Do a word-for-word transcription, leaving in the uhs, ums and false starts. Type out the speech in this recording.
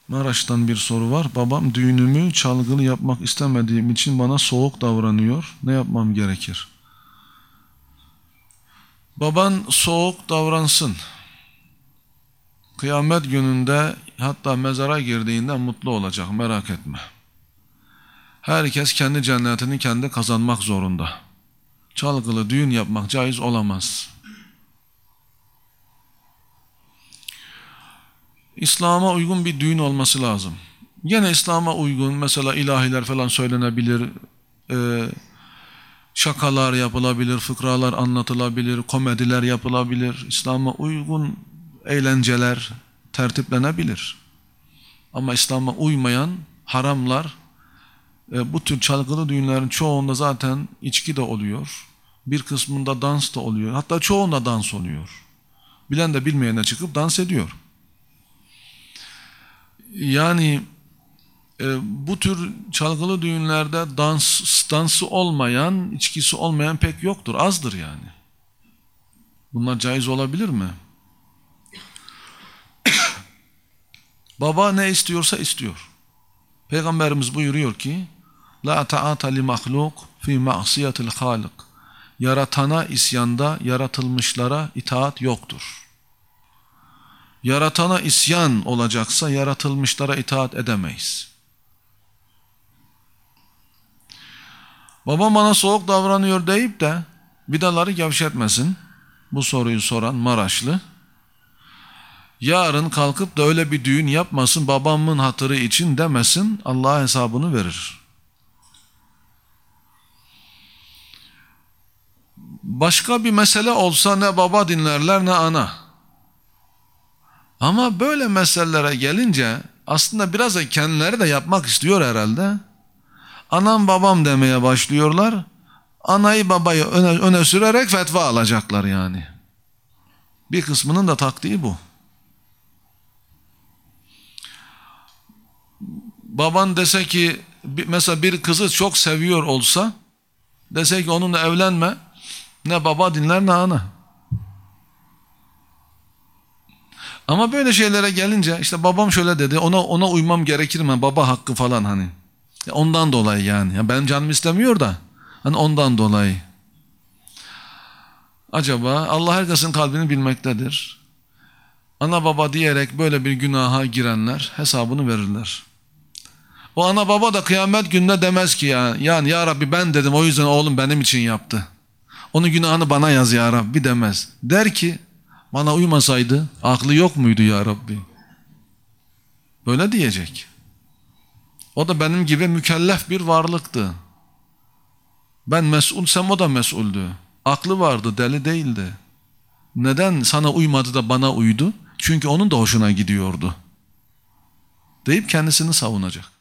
Maraş'tan bir soru var. Babam düğünümü çalgılı yapmak istemediğim için bana soğuk davranıyor. Ne yapmam gerekir? Baban soğuk davransın. Kıyamet gününde, hatta mezara girdiğinde mutlu olacak, merak etme. Herkes kendi cennetini kendi kazanmak zorunda. Çalgılı düğün yapmak caiz olamaz. İslam'a uygun bir düğün olması lazım. Yine İslam'a uygun, mesela ilahiler falan söylenebilir, e, şakalar yapılabilir, fıkralar anlatılabilir, komediler yapılabilir. İslam'a uygun eğlenceler tertiplenebilir. Ama İslam'a uymayan haramlar, e, bu tür çalgılı düğünlerin çoğunda zaten içki de oluyor. Bir kısmında dans da oluyor. Hatta çoğunda dans oluyor. Bilen de bilmeyene çıkıp dans ediyor. Yani e, bu tür çalgılı düğünlerde dans, dansı olmayan, içkisi olmayan pek yoktur, azdır yani. Bunlar caiz olabilir mi? Baba ne istiyorsa istiyor. Peygamberimiz buyuruyor ki: La ta'ata li mahluk fi ma'siyatil halik. Yaratana isyanda yaratılmışlara itaat yoktur. Yaratana isyan olacaksa yaratılmışlara itaat edemeyiz. Babam bana soğuk davranıyor deyip de vidaları gevşetmesin. Bu soruyu soran Maraşlı. Yarın kalkıp da öyle bir düğün yapmasın, babamın hatırı için demesin, Allah'a hesabını verir. Başka bir mesele olsa ne baba dinlerler ne ana. Ama böyle meselelere gelince aslında biraz da kendileri de yapmak istiyor herhalde. Anam babam demeye başlıyorlar. Anayı babayı öne, öne sürerek fetva alacaklar yani. Bir kısmının da taktiği bu. Baban dese ki, mesela bir kızı çok seviyor olsa, dese ki onunla evlenme, ne baba dinler ne ana. Ama böyle şeylere gelince, işte babam şöyle dedi, ona ona uymam gerekir mi? Baba hakkı falan hani. Ondan dolayı yani. Ya benim canım istemiyor da, hani ondan dolayı. Acaba Allah herkesin kalbini bilmektedir. Ana baba diyerek böyle bir günaha girenler hesabını verirler. O ana baba da kıyamet gününde demez ki ya, yani ya Rabbi ben dedim, o yüzden oğlum benim için yaptı. Onun günahını bana yaz ya Rabbi demez. Der ki, bana uymasaydı aklı yok muydu ya Rabbi? Böyle diyecek. O da benim gibi mükellef bir varlıktı. Ben mesulsem o da mesuldü. Aklı vardı, deli değildi. Neden sana uymadı da bana uydu? Çünkü onun da hoşuna gidiyordu deyip kendisini savunacak.